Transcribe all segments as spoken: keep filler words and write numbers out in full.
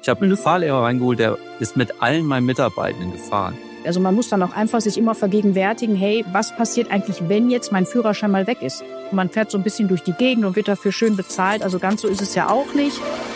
Ich habe mir einen Fahrlehrer reingeholt, der ist mit allen meinen Mitarbeitenden gefahren. Also man muss dann auch einfach sich immer vergegenwärtigen, hey, was passiert eigentlich, wenn jetzt mein Führerschein mal weg ist? Und man fährt so ein bisschen durch die Gegend und wird dafür schön bezahlt. Also ganz so ist es ja auch nicht.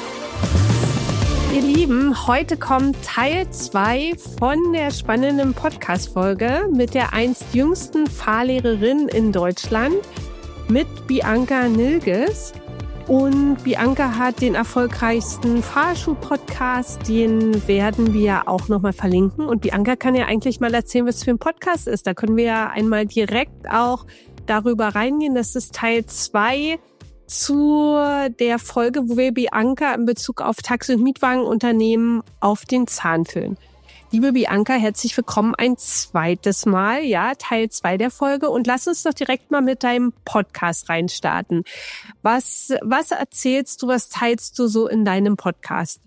Ihr Lieben, heute kommt Teil zwei von der spannenden Podcast-Folge mit der einst jüngsten Fahrlehrerin in Deutschland, mit Bianca Nilges. Und Bianca hat den erfolgreichsten Fahrschul-Podcast, den werden wir auch nochmal verlinken. Und Bianca kann ja eigentlich mal erzählen, was für ein Podcast ist. Da können wir ja einmal direkt auch darüber reingehen. Das ist Teil zwei zu der Folge, wo wir Bianca in Bezug auf Taxi- und Mietwagenunternehmen auf den Zahn fühlen. Liebe Bianca, herzlich willkommen ein zweites Mal, ja, Teil zwei der Folge. Und lass uns doch direkt mal mit deinem Podcast reinstarten. Was, was erzählst du, was teilst du so in deinem Podcast?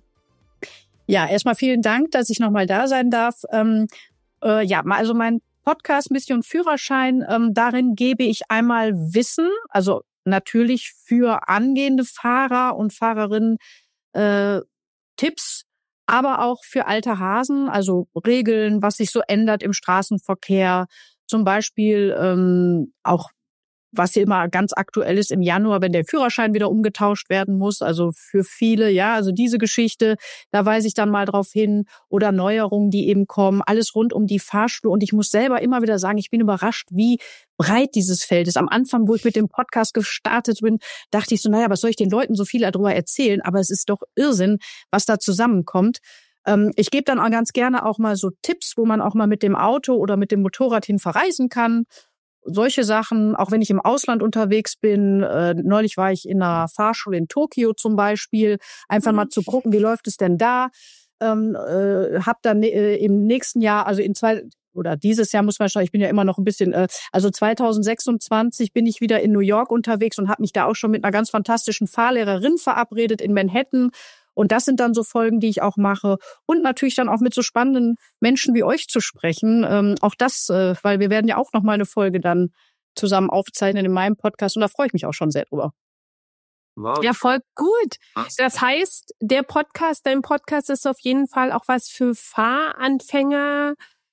Ja, erstmal vielen Dank, dass ich nochmal da sein darf. Ähm, äh, ja, also mein Podcast Mission Führerschein, ähm, darin gebe ich einmal Wissen, also natürlich für angehende Fahrer und Fahrerinnen äh, Tipps, aber auch für alte Hasen, also Regeln, was sich so ändert im Straßenverkehr. Zum Beispiel ähm, auch, was hier immer ganz aktuell ist im Januar, wenn der Führerschein wieder umgetauscht werden muss. Also für viele, ja, also diese Geschichte, da weise ich dann mal drauf hin. Oder Neuerungen, die eben kommen. Alles rund um die Fahrschule. Und ich muss selber immer wieder sagen, ich bin überrascht, wie breit dieses Feld ist. Am Anfang, wo ich mit dem Podcast gestartet bin, dachte ich so, naja, was soll ich den Leuten so viel darüber erzählen? Aber es ist doch Irrsinn, was da zusammenkommt. Ähm, ich gebe dann auch ganz gerne auch mal so Tipps, wo man auch mal mit dem Auto oder mit dem Motorrad hin verreisen kann. Solche Sachen, auch wenn ich im Ausland unterwegs bin. Äh, neulich war ich in einer Fahrschule in Tokio zum Beispiel. Einfach mal zu gucken, wie läuft es denn da? Ähm, äh, hab dann äh, im nächsten Jahr, also in zwei oder dieses Jahr muss man schauen, ich bin ja immer noch ein bisschen, äh, also zwanzig sechsundzwanzig bin ich wieder in New York unterwegs und habe mich da auch schon mit einer ganz fantastischen Fahrlehrerin verabredet in Manhattan. Und das sind dann so Folgen, die ich auch mache. Und natürlich dann auch mit so spannenden Menschen wie euch zu sprechen. Ähm, auch das, äh, weil wir werden ja auch noch mal eine Folge dann zusammen aufzeichnen in meinem Podcast. Und da freue ich mich auch schon sehr drüber. Wow. Ja, voll gut. Das heißt, der Podcast, dein Podcast ist auf jeden Fall auch was für FahranfängerInnen,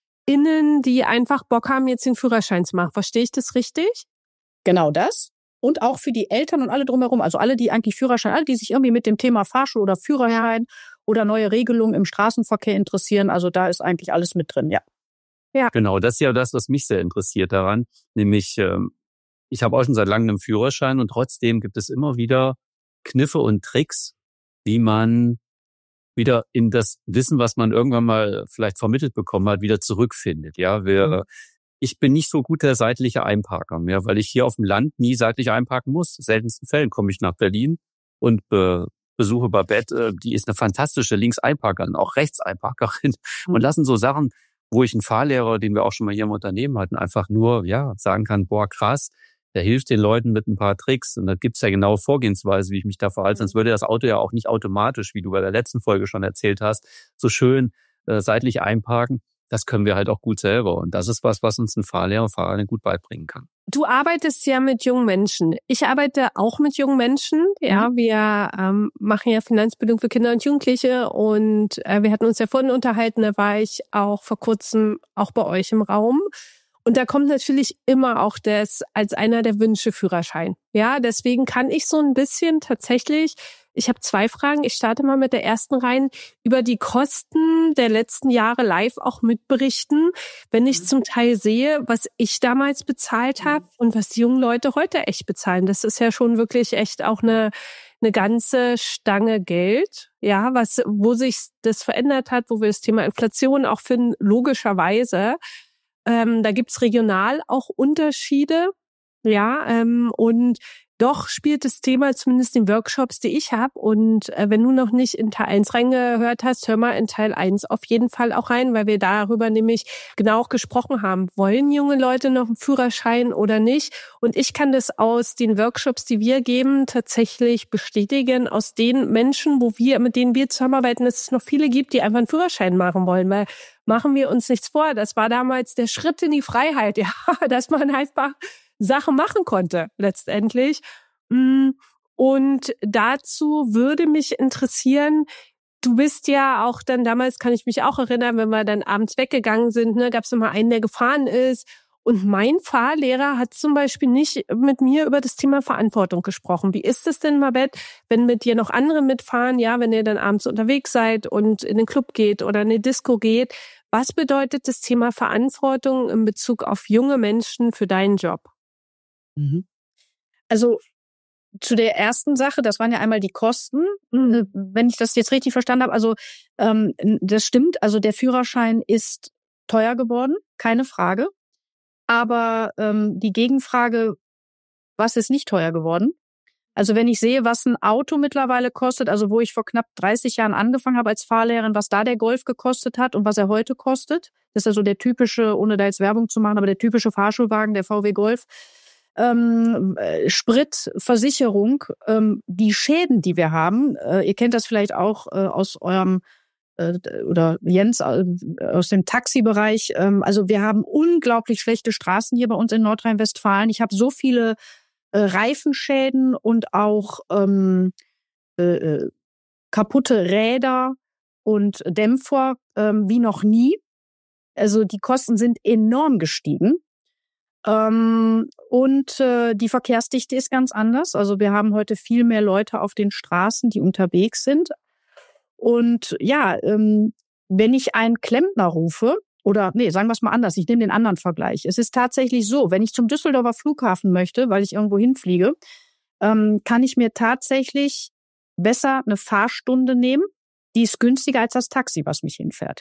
die einfach Bock haben, jetzt den Führerschein zu machen. Verstehe ich das richtig? Genau das. Und auch für die Eltern und alle drumherum, also alle, die eigentlich Führerschein, alle, die sich irgendwie mit dem Thema Fahrschule oder Führerschein oder neue Regelungen im Straßenverkehr interessieren. Also da ist eigentlich alles mit drin, ja. Ja. Genau, das ist ja das, was mich sehr interessiert daran. Nämlich, ich habe auch schon seit langem einen Führerschein und trotzdem gibt es immer wieder Kniffe und Tricks, wie man wieder in das Wissen, was man irgendwann mal vielleicht vermittelt bekommen hat, wieder zurückfindet. Ja, wir... Mhm. Ich bin nicht so gut der seitliche Einparker mehr, weil ich hier auf dem Land nie seitlich einparken muss. In seltensten Fällen komme ich nach Berlin und be- besuche Babette, die ist eine fantastische Linkseinparkerin, auch Rechtseinparkerin. Mhm. Und das sind so Sachen, wo ich einen Fahrlehrer, den wir auch schon mal hier im Unternehmen hatten, einfach nur ja sagen kann, boah, krass, der hilft den Leuten mit ein paar Tricks. Und da gibt's ja genaue Vorgehensweise, wie ich mich da verhalte. Mhm. Sonst würde das Auto ja auch nicht automatisch, wie du bei der letzten Folge schon erzählt hast, so schön äh, seitlich einparken. Das können wir halt auch gut selber. Und das ist was, was uns ein Fahrlehrer, Fahrerin gut beibringen kann. Du arbeitest ja mit jungen Menschen. Ich arbeite auch mit jungen Menschen. Ja, mhm. wir ähm, machen ja Finanzbildung für Kinder und Jugendliche. Und äh, wir hatten uns ja vorhin unterhalten, da war ich auch vor kurzem auch bei euch im Raum. Und da kommt natürlich immer auch das als einer der Wünsche Führerschein. Ja, deswegen kann ich so ein bisschen tatsächlich, ich habe zwei Fragen, ich starte mal mit der ersten rein, über die Kosten der letzten Jahre live auch mitberichten, wenn ich zum Teil sehe, was ich damals bezahlt habe und was die jungen Leute heute echt bezahlen. Das ist ja schon wirklich echt auch eine eine ganze Stange Geld, ja, was wo sich das verändert hat, wo wir das Thema Inflation auch finden, logischerweise. Ähm, da gibt's regional auch Unterschiede, ja, ähm, und doch spielt das Thema zumindest in Workshops, die ich habe. Und äh, wenn du noch nicht in Teil eins reingehört hast, hör mal in Teil eins auf jeden Fall auch rein, weil wir darüber nämlich genau auch gesprochen haben. Wollen junge Leute noch einen Führerschein oder nicht? Und ich kann das aus den Workshops, die wir geben, tatsächlich bestätigen, aus den Menschen, wo wir, mit denen wir zusammenarbeiten, dass es noch viele gibt, die einfach einen Führerschein machen wollen, weil machen wir uns nichts vor. Das war damals der Schritt in die Freiheit, ja, dass man einfach Sachen machen konnte, letztendlich. Und dazu würde mich interessieren, Du bist ja auch dann, damals kann ich mich auch erinnern, wenn wir dann abends weggegangen sind, ne, gab es immer einen, der gefahren ist. Und mein Fahrlehrer hat zum Beispiel nicht mit mir über das Thema Verantwortung gesprochen. Wie ist es denn, Mabet, wenn mit dir noch andere mitfahren, ja, wenn ihr dann abends unterwegs seid und in den Club geht oder in eine Disco geht? Was bedeutet das Thema Verantwortung in Bezug auf junge Menschen für deinen Job? Also zu der ersten Sache, das waren ja einmal die Kosten, wenn ich das jetzt richtig verstanden habe. Also ähm, das stimmt, also der Führerschein ist teuer geworden, keine Frage. Aber ähm, die Gegenfrage, was ist nicht teuer geworden? Also wenn ich sehe, was ein Auto mittlerweile kostet, also wo ich vor knapp dreißig Jahren angefangen habe als Fahrlehrerin, was da der Golf gekostet hat und was er heute kostet, das ist also der typische, ohne da jetzt Werbung zu machen, aber der typische Fahrschulwagen, der V W Golf, ähm, Sprit, Versicherung, ähm, die Schäden, die wir haben, äh, ihr kennt das vielleicht auch äh, aus eurem oder Jens aus dem Taxibereich. Also wir haben unglaublich schlechte Straßen hier bei uns in Nordrhein-Westfalen. Ich habe so viele äh, Reifenschäden und auch ähm, äh, kaputte Räder und Dämpfer ähm, wie noch nie. Also die Kosten sind enorm gestiegen. Ähm, und äh, die Verkehrsdichte ist ganz anders. Also wir haben heute viel mehr Leute auf den Straßen, die unterwegs sind. Und ja, ähm, wenn ich einen Klempner rufe, oder nee, sagen wir es mal anders, ich nehme den anderen Vergleich. Es ist tatsächlich so, wenn ich zum Düsseldorfer Flughafen möchte, weil ich irgendwo hinfliege, ähm, kann ich mir tatsächlich besser eine Fahrstunde nehmen, die ist günstiger als das Taxi, was mich hinfährt.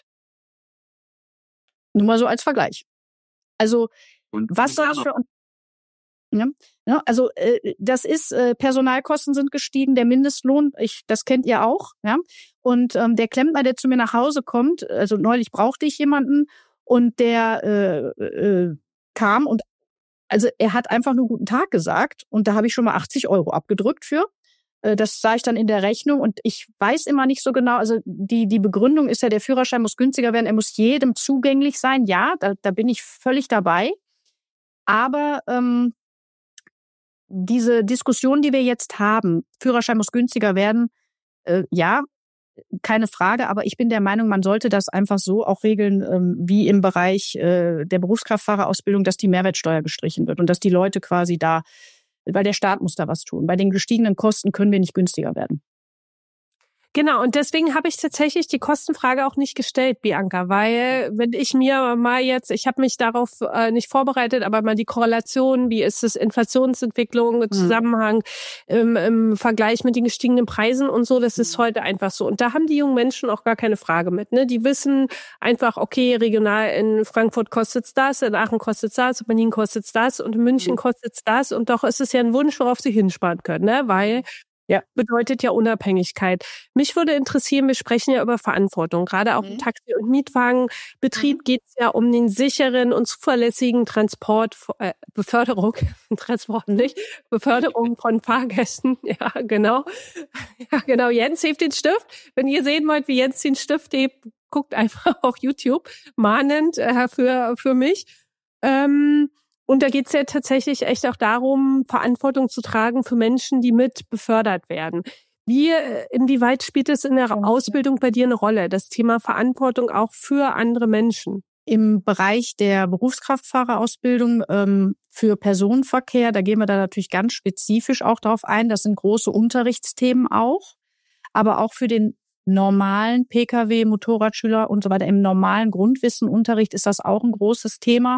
Nur mal so als Vergleich. Also, und was soll das für... Ja, ja, also äh, das ist, äh, Personalkosten sind gestiegen, der Mindestlohn, ich, das kennt ihr auch, ja. Und ähm, der Klempner, der zu mir nach Hause kommt, also neulich brauchte ich jemanden und der äh, äh, kam und also er hat einfach nur guten Tag gesagt und da habe ich schon mal achtzig Euro abgedrückt für. Äh, das sah ich dann in der Rechnung und ich weiß immer nicht so genau, also die die Begründung ist ja, der Führerschein muss günstiger werden, er muss jedem zugänglich sein, ja, da, da bin ich völlig dabei. Aber ähm, diese Diskussion, die wir jetzt haben, Führerschein muss günstiger werden, äh, ja, keine Frage, aber ich bin der Meinung, man sollte das einfach so auch regeln, ähm, wie im Bereich äh, der Berufskraftfahrerausbildung, dass die Mehrwertsteuer gestrichen wird und dass die Leute quasi da, weil der Staat muss da was tun. Bei den gestiegenen Kosten können wir nicht günstiger werden. Genau, und deswegen habe ich tatsächlich die Kostenfrage auch nicht gestellt, Bianca, weil wenn ich mir mal jetzt, ich habe mich darauf äh, nicht vorbereitet, aber mal die Korrelation, wie ist es, Inflationsentwicklung, im Zusammenhang im, im Vergleich mit den gestiegenen Preisen und so, das ist heute einfach so. Und da haben die jungen Menschen auch gar keine Frage mit. Ne? Die wissen einfach, okay, regional in Frankfurt kostet's das, in Aachen kostet's das, in Berlin kostet's das und in München kostet's das. Und doch ist es ja ein Wunsch, worauf sie hinsparen können, ne? Weil ja, bedeutet ja Unabhängigkeit. Mich würde interessieren, wir sprechen ja über Verantwortung. Gerade auch mhm. im Taxi- und Mietwagenbetrieb mhm. geht es ja um den sicheren und zuverlässigen Transport, äh, Beförderung, Transport nicht, Beförderung von Fahrgästen. Ja, genau. Ja, genau. Jens hebt den Stift. Wenn ihr sehen wollt, wie Jens den Stift hebt, guckt einfach auf YouTube. Mahnend äh, für, für mich. Ähm, Und da geht's ja tatsächlich echt auch darum, Verantwortung zu tragen für Menschen, die mit befördert werden. Wie, inwieweit spielt es in der Ausbildung bei dir eine Rolle, das Thema Verantwortung auch für andere Menschen? Im Bereich der Berufskraftfahrerausbildung ähm, für Personenverkehr, da gehen wir da natürlich ganz spezifisch auch drauf ein. Das sind große Unterrichtsthemen auch. Aber auch für den normalen Pkw, Motorradschüler und so weiter, im normalen Grundwissenunterricht ist das auch ein großes Thema.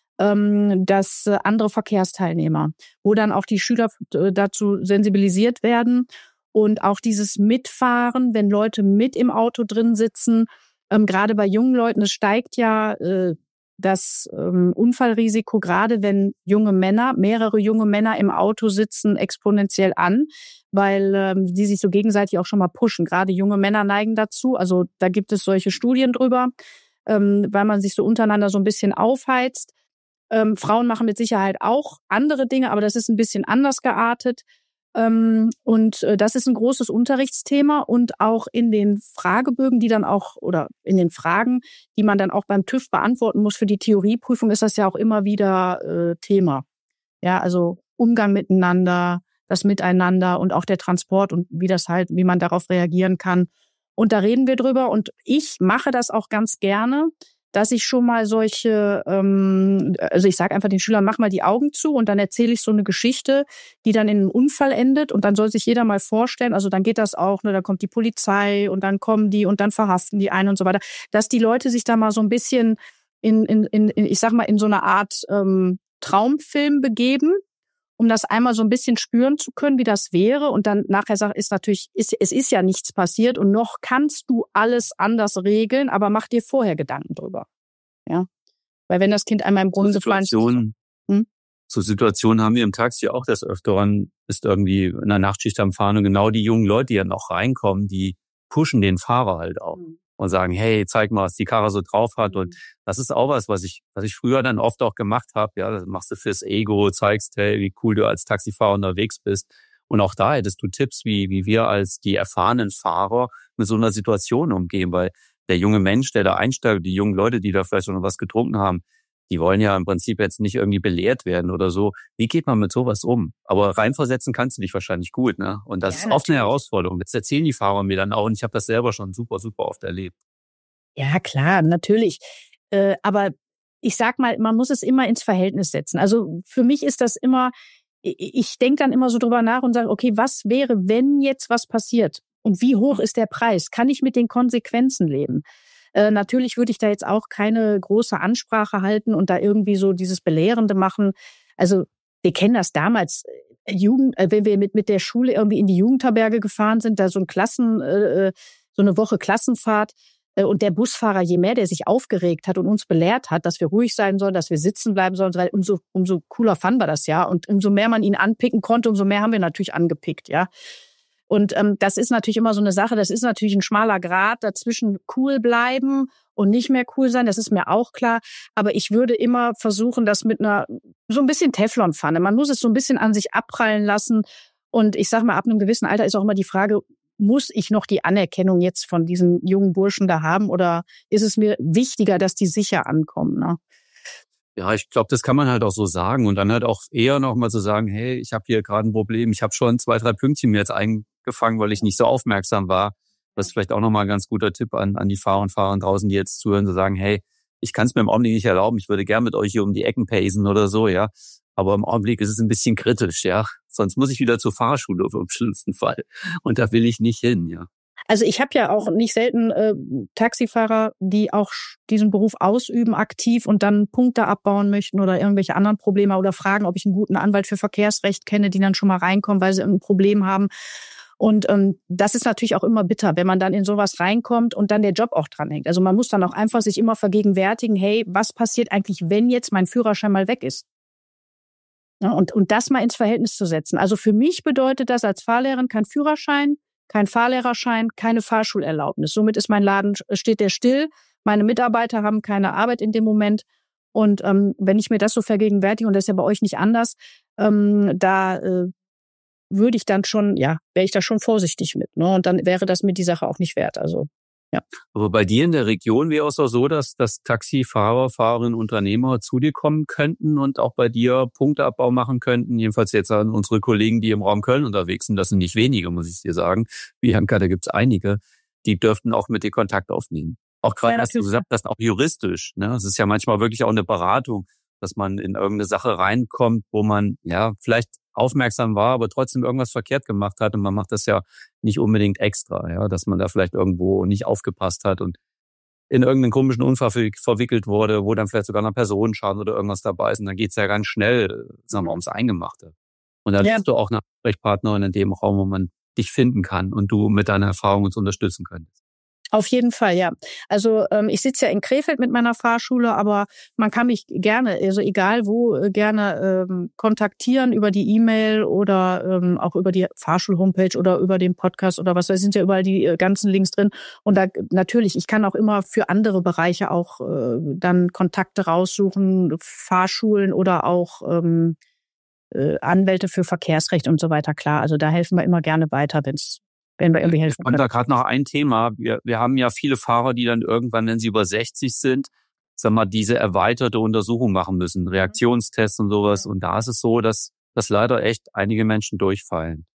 Dass andere Verkehrsteilnehmer, wo dann auch die Schüler dazu sensibilisiert werden und auch dieses Mitfahren, wenn Leute mit im Auto drin sitzen, ähm, gerade bei jungen Leuten, es steigt ja äh, das ähm, Unfallrisiko, gerade wenn junge Männer, mehrere junge Männer im Auto sitzen, exponentiell an, weil ähm, die sich so gegenseitig auch schon mal pushen. Gerade junge Männer neigen dazu, also da gibt es solche Studien drüber, ähm, weil man sich so untereinander so ein bisschen aufheizt. Ähm, Frauen machen mit Sicherheit auch andere Dinge, aber das ist ein bisschen anders geartet. Ähm, und äh, das ist ein großes Unterrichtsthema und auch in den Fragebögen, die dann auch, oder in den Fragen, die man dann auch beim TÜV beantworten muss für die Theorieprüfung, ist das ja auch immer wieder äh, Thema. Ja, also Umgang miteinander, das Miteinander und auch der Transport und wie das halt, wie man darauf reagieren kann. Und da reden wir drüber. Und ich mache das auch ganz gerne, dass ich schon mal solche, ähm, also ich sage einfach den Schülern, mach mal die Augen zu und dann erzähle ich so eine Geschichte, die dann in einem Unfall endet und dann soll sich jeder mal vorstellen, also dann geht das auch, ne, da kommt die Polizei und dann kommen die und dann verhaften die einen und so weiter, dass die Leute sich da mal so ein bisschen in, in, in ich sag mal, in so eine Art ähm, Traumfilm begeben, um das einmal so ein bisschen spüren zu können, wie das wäre. Und dann nachher sagt, ist natürlich, ist, es ist ja nichts passiert und noch kannst du alles anders regeln, aber mach dir vorher Gedanken drüber. Ja. Weil wenn das Kind einmal im Grunde gefallen ist. Hm? Zur Situation haben wir im Taxi auch des Öfteren, ist irgendwie in der Nachtschicht am Fahren und genau die jungen Leute, die ja noch reinkommen, die pushen den Fahrer halt auch. Mhm. Und sagen, hey, zeig mal, was die Karre so drauf hat. Und das ist auch was, was ich, was ich früher dann oft auch gemacht habe. Ja, das machst du fürs Ego, zeigst, hey, wie cool du als Taxifahrer unterwegs bist. Und auch da hättest du Tipps, wie, wie wir als die erfahrenen Fahrer mit so einer Situation umgehen. Weil der junge Mensch, der da einsteigt, die jungen Leute, die da vielleicht schon was getrunken haben, die wollen ja im Prinzip jetzt nicht irgendwie belehrt werden oder so. Wie geht man mit sowas um? Aber reinversetzen kannst du dich wahrscheinlich gut, ne? Und das ja, ist oft natürlich eine Herausforderung. Das erzählen die Fahrer mir dann auch und ich habe das selber schon super, super oft erlebt. Ja, klar, natürlich. Äh, aber ich sag mal, man muss es immer ins Verhältnis setzen. Also für mich ist das immer, ich denke dann immer so drüber nach und sage, okay, was wäre, wenn jetzt was passiert? Und wie hoch ist der Preis? Kann ich mit den Konsequenzen leben? Äh, natürlich würde ich da jetzt auch keine große Ansprache halten und da irgendwie so dieses Belehrende machen. Also wir kennen das damals, äh, Jugend, äh, wenn wir mit mit der Schule irgendwie in die Jugendherberge gefahren sind, da so ein Klassen, äh, so eine Woche Klassenfahrt äh, und der Busfahrer, je mehr der sich aufgeregt hat und uns belehrt hat, dass wir ruhig sein sollen, dass wir sitzen bleiben sollen, umso umso cooler fanden wir das ja und umso mehr man ihn anpicken konnte, umso mehr haben wir natürlich angepickt, ja. Und ähm, das ist natürlich immer so eine Sache, das ist natürlich ein schmaler Grat, dazwischen cool bleiben und nicht mehr cool sein, das ist mir auch klar. Aber ich würde immer versuchen, das mit einer, so ein bisschen Teflonpfanne, man muss es so ein bisschen an sich abprallen lassen. Und ich sag mal, ab einem gewissen Alter ist auch immer die Frage, muss ich noch die Anerkennung jetzt von diesen jungen Burschen da haben oder ist es mir wichtiger, dass die sicher ankommen, ne? Ja, ich glaube, das kann man halt auch so sagen und dann halt auch eher noch mal so sagen, hey, ich habe hier gerade ein Problem, ich habe schon zwei, drei Pünktchen mir jetzt eingefangen, weil ich nicht so aufmerksam war. Das ist vielleicht auch noch mal ein ganz guter Tipp an, an die Fahrer und Fahrer draußen, die jetzt zuhören, zu sagen, hey, ich kann es mir im Augenblick nicht erlauben, ich würde gern mit euch hier um die Ecken pacen oder so, ja. Aber im Augenblick ist es ein bisschen kritisch, ja. Sonst muss ich wieder zur Fahrschule im schlimmsten Fall. Und da will ich nicht hin, ja. Also ich habe ja auch nicht selten äh, Taxifahrer, die auch diesen Beruf ausüben, aktiv und dann Punkte abbauen möchten oder irgendwelche anderen Probleme oder fragen, ob ich einen guten Anwalt für Verkehrsrecht kenne, die dann schon mal reinkommen, weil sie ein Problem haben. Und ähm, das ist natürlich auch immer bitter, wenn man dann in sowas reinkommt und dann der Job auch dranhängt. Also man muss dann auch einfach sich immer vergegenwärtigen, hey, was passiert eigentlich, wenn jetzt mein Führerschein mal weg ist? Ja, und, und das mal ins Verhältnis zu setzen. Also für mich bedeutet das als Fahrlehrerin kein Führerschein, kein Fahrlehrerschein, keine Fahrschulerlaubnis. Somit ist mein Laden, steht der still. Meine Mitarbeiter haben keine Arbeit in dem Moment. Und ähm, wenn ich mir das so vergegenwärtige, und das ist ja bei euch nicht anders, ähm, da äh, würde ich dann schon, ja, wäre ich da schon vorsichtig mit. Ne? Und dann wäre das mir die Sache auch nicht wert. Also, ja. Aber bei dir in der Region wäre es auch so, dass, dass Taxifahrer, Fahrerinnen, Unternehmer zu dir kommen könnten und auch bei dir Punkteabbau machen könnten. Jedenfalls jetzt an unsere Kollegen, die im Raum Köln unterwegs sind. Das sind nicht wenige, muss ich dir sagen. Bianca, da gibt's einige. Die dürften auch mit dir Kontakt aufnehmen. Auch gerade, ja, hast du gesagt, das auch juristisch. Ne? Es ist ja manchmal wirklich auch eine Beratung, dass man in irgendeine Sache reinkommt, wo man ja vielleicht aufmerksam war, aber trotzdem irgendwas verkehrt gemacht hat. Und man macht das ja nicht unbedingt extra, ja, dass man da vielleicht irgendwo nicht aufgepasst hat und in irgendeinen komischen Unfall verwickelt wurde, wo dann vielleicht sogar noch Personenschaden oder irgendwas dabei ist. Und dann geht's ja ganz schnell, sagen wir mal, ums Eingemachte. Und dann ja. bist du auch eine Ansprechpartnerin in dem Raum, wo man dich finden kann und du mit deiner Erfahrung uns unterstützen könntest. Auf jeden Fall, ja. Also ähm, ich sitze ja in Krefeld mit meiner Fahrschule, aber man kann mich gerne, also egal wo, äh, gerne ähm, kontaktieren über die E-Mail oder ähm, auch über die Fahrschul-Homepage oder über den Podcast oder was. Da sind ja überall die äh, ganzen Links drin. Und da natürlich, ich kann auch immer für andere Bereiche auch äh, dann Kontakte raussuchen, Fahrschulen oder auch ähm, äh, Anwälte für Verkehrsrecht und so weiter. Klar, also da helfen wir immer gerne weiter, wenn es wenn wir irgendwie helfen können. Und da gerade noch ein Thema. Wir, wir haben ja viele Fahrer, die dann irgendwann, wenn sie über sechzig sind, sag mal, diese erweiterte Untersuchung machen müssen, Reaktionstests und sowas. Und da ist es so, dass, dass leider echt einige Menschen durchfallen.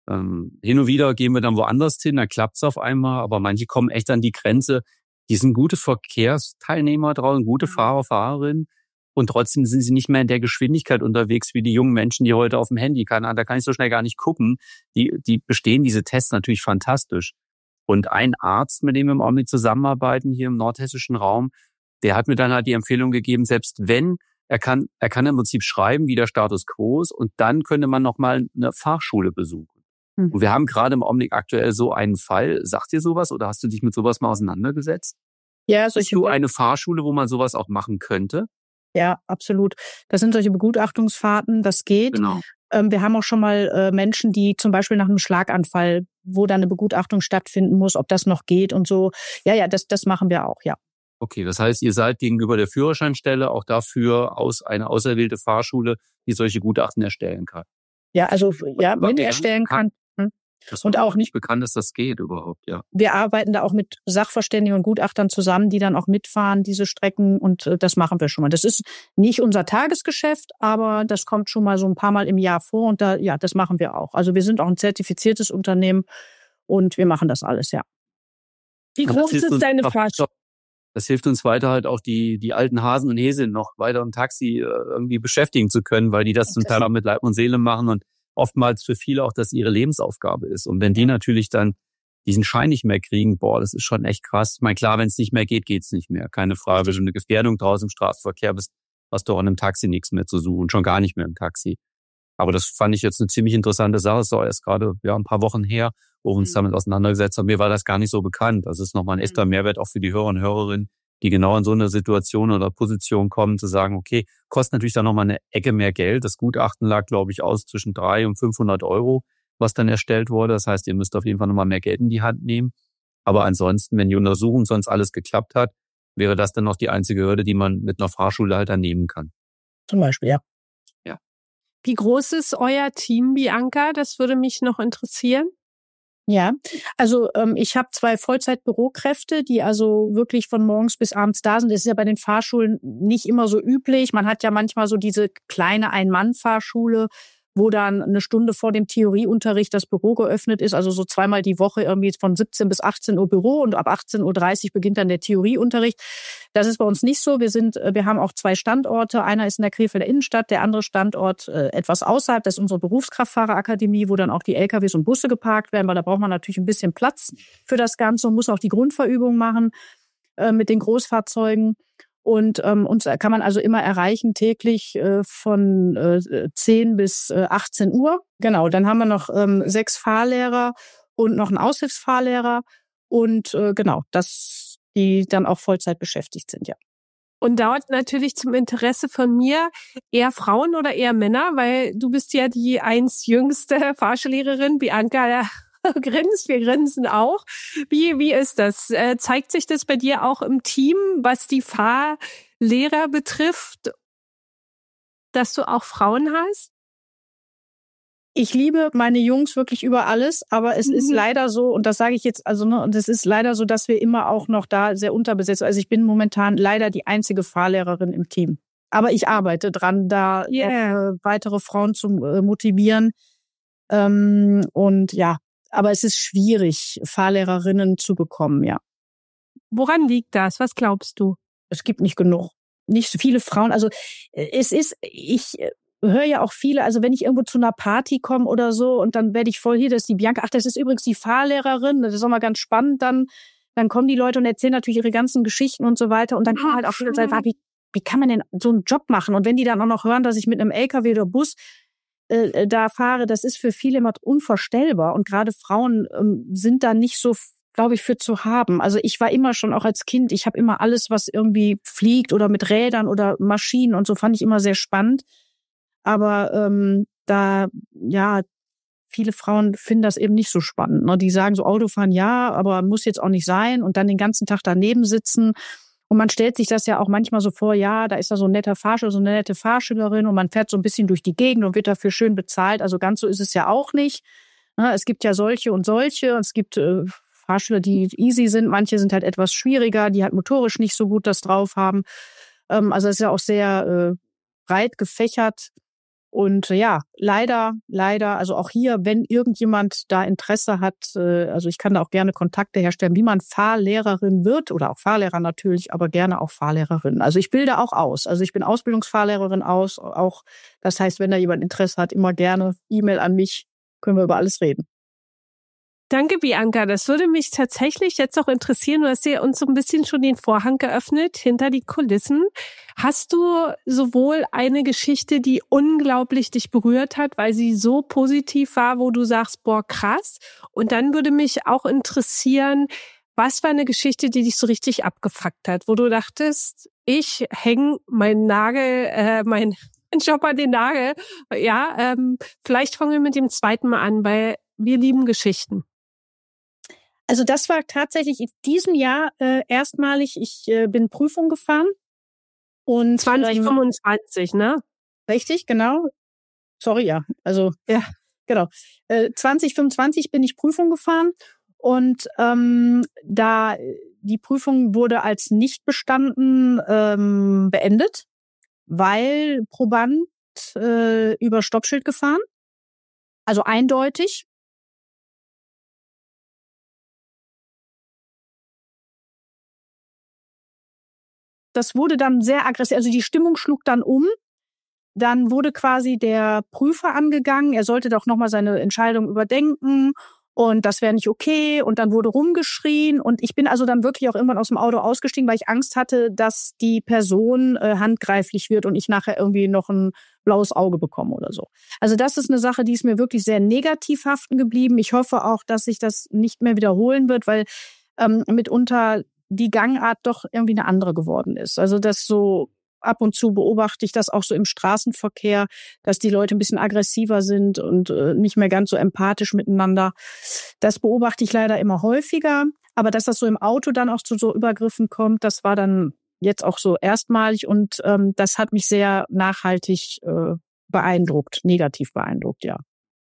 Ähm, hin und wieder gehen wir dann woanders hin, dann klappt's auf einmal, aber manche kommen echt an die Grenze. Die sind gute Verkehrsteilnehmer draußen, gute Fahrer, Fahrerinnen und trotzdem sind sie nicht mehr in der Geschwindigkeit unterwegs wie die jungen Menschen, die heute auf dem Handy, keine Ahnung, da kann ich so schnell gar nicht gucken. Die, die bestehen diese Tests natürlich fantastisch. Und ein Arzt, mit dem wir im Augenblick zusammenarbeiten hier im nordhessischen Raum, der hat mir dann halt die Empfehlung gegeben, selbst wenn, er kann, er kann im Prinzip schreiben, wie der Status quo ist und dann könnte man nochmal eine Fachschule besuchen. Mhm. Und wir haben gerade im Augenblick aktuell so einen Fall. Sagt dir sowas oder hast du dich mit sowas mal auseinandergesetzt? Ja, solche. Hast du eine Fahrschule, wo man sowas auch machen könnte? Ja, absolut. Das sind solche Begutachtungsfahrten, das geht. Genau. Ähm, wir haben auch schon mal äh, Menschen, die zum Beispiel nach einem Schlaganfall, wo dann eine Begutachtung stattfinden muss, ob das noch geht und so. Ja, ja, das, das machen wir auch, ja. Okay, das heißt, ihr seid gegenüber der Führerscheinstelle auch dafür aus eine auserwählte Fahrschule, die solche Gutachten erstellen kann. Ja, also ja, wenn er erstellen kann. Hm. Das und auch nicht bekannt, dass das geht überhaupt, ja. Wir arbeiten da auch mit Sachverständigen und Gutachtern zusammen, die dann auch mitfahren, diese Strecken, und äh, das machen wir schon mal. Das ist nicht unser Tagesgeschäft, aber das kommt schon mal so ein paar Mal im Jahr vor und da, ja, das machen wir auch. Also wir sind auch ein zertifiziertes Unternehmen und wir machen das alles, ja. Wie groß ist deine Fahrschule? Das hilft uns weiter halt auch die die alten Hasen und Häschen noch weiter im Taxi äh, irgendwie beschäftigen zu können, weil die das zum Teil auch mit Leib und Seele machen und oftmals für viele auch das ihre Lebensaufgabe ist. Und wenn die natürlich dann diesen Schein nicht mehr kriegen, boah, das ist schon echt krass. Ich meine, klar, wenn es nicht mehr geht, geht's nicht mehr. Keine Frage. Wenn du eine Gefährdung draußen im Straßenverkehr bist, hast du auch in einem Taxi nichts mehr zu suchen. Schon gar nicht mehr im Taxi. Aber das fand ich jetzt eine ziemlich interessante Sache. Es ist auch erst gerade ja, ein paar Wochen her, wo wir uns damit auseinandergesetzt haben. Mir war das gar nicht so bekannt. Das ist nochmal ein echter Mehrwert auch für die Hörer und Hörerinnen, die genau in so eine Situation oder Position kommen, zu sagen, okay, kostet natürlich dann nochmal eine Ecke mehr Geld. Das Gutachten lag, glaube ich, aus zwischen drei und fünfhundert Euro, was dann erstellt wurde. Das heißt, ihr müsst auf jeden Fall nochmal mehr Geld in die Hand nehmen. Aber ansonsten, wenn die Untersuchung sonst alles geklappt hat, wäre das dann noch die einzige Hürde, die man mit einer Fahrschule halt dann nehmen kann. Zum Beispiel, ja. Ja. Wie groß ist euer Team, Bianca? Das würde mich noch interessieren. Ja, also ähm, ich habe zwei Vollzeit-Bürokräfte, die also wirklich von morgens bis abends da sind. Das ist ja bei den Fahrschulen nicht immer so üblich. Man hat ja manchmal so diese kleine Ein-Mann-Fahrschule, wo dann eine Stunde vor dem Theorieunterricht das Büro geöffnet ist, also so zweimal die Woche irgendwie von siebzehn bis achtzehn Uhr Büro und ab achtzehn Uhr dreißig beginnt dann der Theorieunterricht. Das ist bei uns nicht so. Wir sind, wir haben auch zwei Standorte. Einer ist in der Krefelder Innenstadt, der andere Standort äh, etwas außerhalb. Das ist unsere Berufskraftfahrerakademie, wo dann auch die L K Ws und Busse geparkt werden, weil da braucht man natürlich ein bisschen Platz für das Ganze und muss auch die Grundverübung machen äh, mit den Großfahrzeugen. Und ähm, uns kann man also immer erreichen, täglich äh, von äh, zehn bis äh, achtzehn Uhr. Genau, dann haben wir noch ähm, sechs Fahrlehrer und noch einen Aushilfsfahrlehrer. Und äh, genau, das, die dann auch Vollzeit beschäftigt sind, ja. Und dauert natürlich zum Interesse von mir eher Frauen oder eher Männer, weil du bist ja die einst jüngste Fahrschullehrerin, Bianca grinst, wir grinsen auch. Wie, wie ist das? Äh, zeigt sich das bei dir auch im Team, was die Fahrlehrer betrifft, dass du auch Frauen hast? Ich liebe meine Jungs wirklich über alles, aber es mhm. ist leider so, und das sage ich jetzt, also ne, und es ist leider so, dass wir immer auch noch da sehr unterbesetzt sind. Also ich bin momentan leider die einzige Fahrlehrerin im Team. Aber ich arbeite dran, da yeah. äh, weitere Frauen zu äh, motivieren. Ähm, und ja, aber es ist schwierig, Fahrlehrerinnen zu bekommen, ja. Woran liegt das? Was glaubst du? Es gibt nicht genug. Nicht so viele Frauen. Also es ist, ich höre ja auch viele, also wenn ich irgendwo zu einer Party komme oder so und dann werde ich voll hier, das ist die Bianca, ach, das ist übrigens die Fahrlehrerin, das ist auch mal ganz spannend, dann dann kommen die Leute und erzählen natürlich ihre ganzen Geschichten und so weiter und dann kommen halt auch viele sagen, wie, wie kann man denn so einen Job machen? Und wenn die dann auch noch hören, dass ich mit einem L K W oder Bus äh, da fahre, das ist für viele immer unvorstellbar und gerade Frauen ähm, sind da nicht so, glaube ich, für zu haben. Also ich war immer schon auch als Kind, ich habe immer alles, was irgendwie fliegt oder mit Rädern oder Maschinen und so, fand ich immer sehr spannend. Aber ähm, da, ja, viele Frauen finden das eben nicht so spannend. Ne? Die sagen so, Autofahren ja, aber muss jetzt auch nicht sein und dann den ganzen Tag daneben sitzen. Und man stellt sich das ja auch manchmal so vor, ja, da ist da so ein netter Fahrschüler, so eine nette Fahrschülerin und man fährt so ein bisschen durch die Gegend und wird dafür schön bezahlt. Also ganz so ist es ja auch nicht. Ne? Es gibt ja solche und solche. Es gibt äh, Fahrschüler, die easy sind. Manche sind halt etwas schwieriger, die halt motorisch nicht so gut das drauf haben. Ähm, also es ist ja auch sehr äh, breit gefächert. Und ja, leider, leider, also auch hier, wenn irgendjemand da Interesse hat, also ich kann da auch gerne Kontakte herstellen, wie man Fahrlehrerin wird oder auch Fahrlehrer natürlich, aber gerne auch Fahrlehrerin. Also ich bilde auch aus. Also ich bin Ausbildungsfahrlehrerin aus, auch das heißt, wenn da jemand Interesse hat, immer gerne E-Mail an mich, können wir über alles reden. Danke, Bianca. Das würde mich tatsächlich jetzt auch interessieren. Du hast ja uns so ein bisschen schon den Vorhang geöffnet, hinter die Kulissen. Hast du sowohl eine Geschichte, die unglaublich dich berührt hat, weil sie so positiv war, wo du sagst, boah, krass. Und dann würde mich auch interessieren, was war eine Geschichte, die dich so richtig abgefuckt hat, wo du dachtest, ich hänge meinen Nagel, äh, mein Job an den Nagel. Ja, ähm, vielleicht fangen wir mit dem zweiten Mal an, weil wir lieben Geschichten. Also das war tatsächlich in diesem Jahr äh, erstmalig, ich äh, bin Prüfung gefahren. Und zwanzig fünfundzwanzig, ne? Richtig, genau. Sorry, ja. Also, ja, genau. Äh, zwanzig fünfundzwanzig bin ich Prüfung gefahren und ähm, da die Prüfung wurde als nicht bestanden ähm, beendet, weil Proband äh, über Stoppschild gefahren. Also eindeutig. Das wurde dann sehr aggressiv, also die Stimmung schlug dann um. Dann wurde quasi der Prüfer angegangen, er sollte doch nochmal seine Entscheidung überdenken und das wäre nicht okay. Und dann wurde rumgeschrien und ich bin also dann wirklich auch irgendwann aus dem Auto ausgestiegen, weil ich Angst hatte, dass die Person äh, handgreiflich wird und ich nachher irgendwie noch ein blaues Auge bekomme oder so. Also das ist eine Sache, die ist mir wirklich sehr negativ haften geblieben. Ich hoffe auch, dass sich das nicht mehr wiederholen wird, weil ähm, mitunter die Gangart doch irgendwie eine andere geworden ist. Also das so ab und zu beobachte ich das auch so im Straßenverkehr, dass die Leute ein bisschen aggressiver sind und äh, nicht mehr ganz so empathisch miteinander. Das beobachte ich leider immer häufiger. Aber dass das so im Auto dann auch zu so Übergriffen kommt, das war dann jetzt auch so erstmalig und ähm, das hat mich sehr nachhaltig äh, beeindruckt, negativ beeindruckt, ja.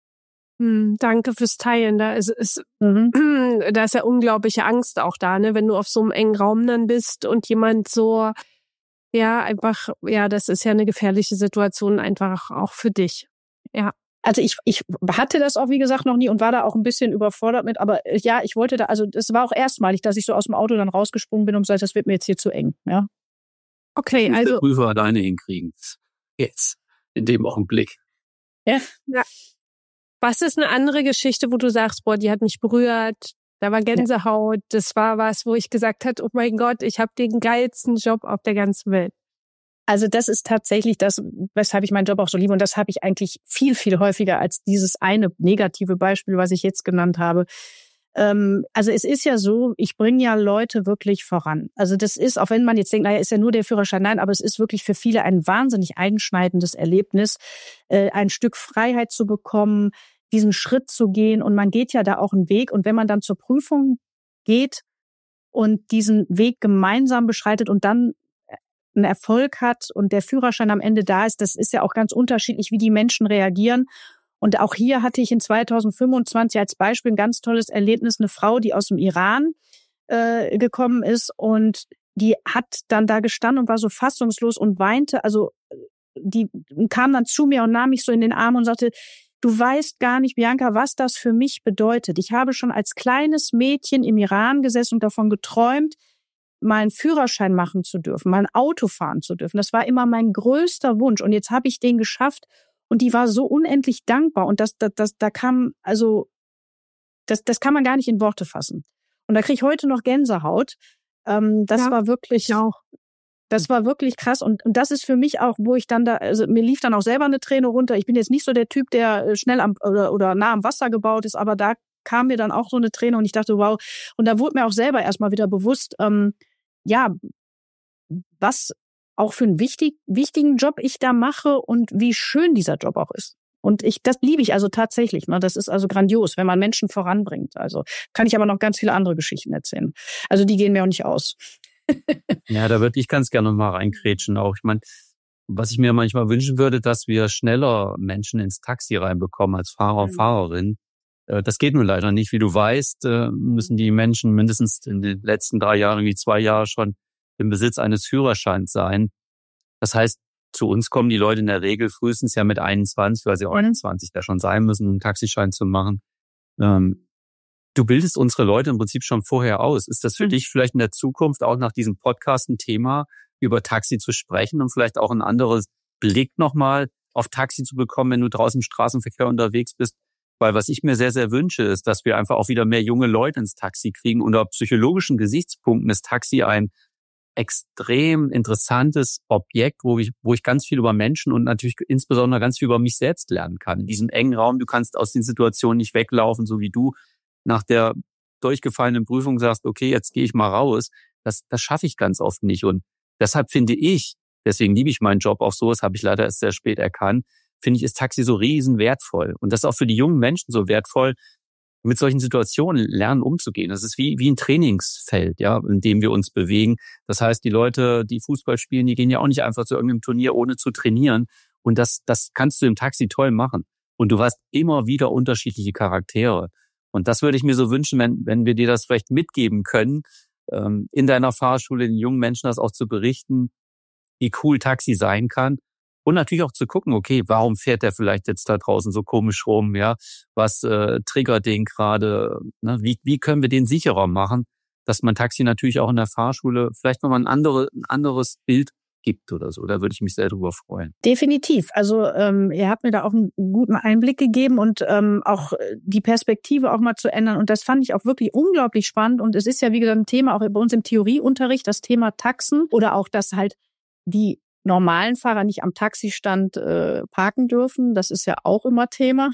Hm, danke fürs Teilen. Da ist, ist, mhm. da ist ja unglaubliche Angst auch da, ne, wenn du auf so einem engen Raum dann bist und jemand so, ja, einfach, ja, das ist ja eine gefährliche Situation einfach auch für dich. Ja. Also ich, ich hatte das auch, wie gesagt, noch nie und war da auch ein bisschen überfordert mit, aber ja, ich wollte da, also das war auch erstmalig, dass ich so aus dem Auto dann rausgesprungen bin und gesagt, das wird mir jetzt hier zu eng, ja. Okay, also. Den Prüfer alleine hinkriegen. Jetzt. In dem Augenblick. Ja. Ja. Was ist eine andere Geschichte, wo du sagst, boah, die hat mich berührt, da war Gänsehaut, das war was, wo ich gesagt habe, oh mein Gott, ich habe den geilsten Job auf der ganzen Welt. Also das ist tatsächlich das, weshalb ich meinen Job auch so liebe und das habe ich eigentlich viel, viel häufiger als dieses eine negative Beispiel, was ich jetzt genannt habe. Ähm, also es ist ja so, ich bringe ja Leute wirklich voran. Also das ist, auch wenn man jetzt denkt, naja, ist ja nur der Führerschein, nein, aber es ist wirklich für viele ein wahnsinnig einschneidendes Erlebnis, äh, ein Stück Freiheit zu bekommen, diesen Schritt zu gehen und man geht ja da auch einen Weg und wenn man dann zur Prüfung geht und diesen Weg gemeinsam beschreitet und dann einen Erfolg hat und der Führerschein am Ende da ist, das ist ja auch ganz unterschiedlich, wie die Menschen reagieren. Und auch hier hatte ich in zwanzig fünfundzwanzig als Beispiel ein ganz tolles Erlebnis, eine Frau, die aus dem Iran äh, gekommen ist und die hat dann da gestanden und war so fassungslos und weinte. Also die kam dann zu mir und nahm mich so in den Arm und sagte, du weißt gar nicht, Bianca, was das für mich bedeutet. Ich habe schon als kleines Mädchen im Iran gesessen und davon geträumt, meinen Führerschein machen zu dürfen, mein Auto fahren zu dürfen. Das war immer mein größter Wunsch. Und jetzt habe ich den geschafft. Und die war so unendlich dankbar. Und das, das, das da kam, also, das, das kann man gar nicht in Worte fassen. Und da kriege ich heute noch Gänsehaut. Ähm, das ja, war wirklich auch. Das war wirklich krass und, und das ist für mich auch, wo ich dann da, also mir lief dann auch selber eine Träne runter. Ich bin jetzt nicht so der Typ, der schnell am oder, oder nah am Wasser gebaut ist, aber da kam mir dann auch so eine Träne und ich dachte, wow. Und da wurde mir auch selber erstmal wieder bewusst, ähm, ja, was auch für einen wichtig, wichtigen Job ich da mache und wie schön dieser Job auch ist. Und ich, das liebe ich also tatsächlich. Ne? Das ist also grandios, wenn man Menschen voranbringt. Also kann ich aber noch ganz viele andere Geschichten erzählen. Also die gehen mir auch nicht aus. Ja, da würde ich ganz gerne mal reinkrätschen auch. Ich meine, was ich mir manchmal wünschen würde, dass wir schneller Menschen ins Taxi reinbekommen als Fahrer und mhm. Fahrerin. Das geht nun leider nicht. Wie du weißt, müssen die Menschen mindestens in den letzten drei Jahren, wie zwei Jahre schon im Besitz eines Führerscheins sein. Das heißt, zu uns kommen die Leute in der Regel frühestens ja mit einundzwanzig, weil sie auch einundzwanzig da schon sein müssen, um einen Taxischein zu machen. Ähm, du bildest unsere Leute im Prinzip schon vorher aus. Ist das für dich vielleicht in der Zukunft auch nach diesem Podcast ein Thema, über Taxi zu sprechen und vielleicht auch ein anderes Blick nochmal auf Taxi zu bekommen, wenn du draußen im Straßenverkehr unterwegs bist? Weil was ich mir sehr, sehr wünsche, ist, dass wir einfach auch wieder mehr junge Leute ins Taxi kriegen. Unter psychologischen Gesichtspunkten ist Taxi ein extrem interessantes Objekt, wo ich, wo ich ganz viel über Menschen und natürlich insbesondere ganz viel über mich selbst lernen kann. In diesem engen Raum, du kannst aus den Situationen nicht weglaufen, so wie du nach der durchgefallenen Prüfung sagst, okay, jetzt gehe ich mal raus. Das, das schaffe ich ganz oft nicht. Und deshalb finde ich, deswegen liebe ich meinen Job auch so, das habe ich leider erst sehr spät erkannt, finde ich, ist Taxi so riesen wertvoll. Und das ist auch für die jungen Menschen so wertvoll, mit solchen Situationen lernen umzugehen. Das ist wie wie ein Trainingsfeld, ja, in dem wir uns bewegen. Das heißt, die Leute, die Fußball spielen, die gehen ja auch nicht einfach zu irgendeinem Turnier, ohne zu trainieren. Und das das kannst du im Taxi toll machen. Und du hast immer wieder unterschiedliche Charaktere. Und das würde ich mir so wünschen, wenn wenn wir dir das vielleicht mitgeben können, ähm, in deiner Fahrschule den jungen Menschen das auch zu berichten, wie cool Taxi sein kann. Und natürlich auch zu gucken, okay, warum fährt der vielleicht jetzt da draußen so komisch rum, ja? Was äh, triggert den gerade? Ne? Wie wie können wir den sicherer machen, dass man Taxi natürlich auch in der Fahrschule vielleicht nochmal ein, andere, ein anderes Bild gibt oder so? Da würde ich mich sehr drüber freuen. Definitiv. Also ähm, ihr habt mir da auch einen guten Einblick gegeben und ähm, auch die Perspektive auch mal zu ändern. Und das fand ich auch wirklich unglaublich spannend. Und es ist ja, wie gesagt, ein Thema auch bei uns im Theorieunterricht, das Thema Taxen oder auch, dass halt die normalen Fahrer nicht am Taxistand äh, parken dürfen. Das ist ja auch immer Thema.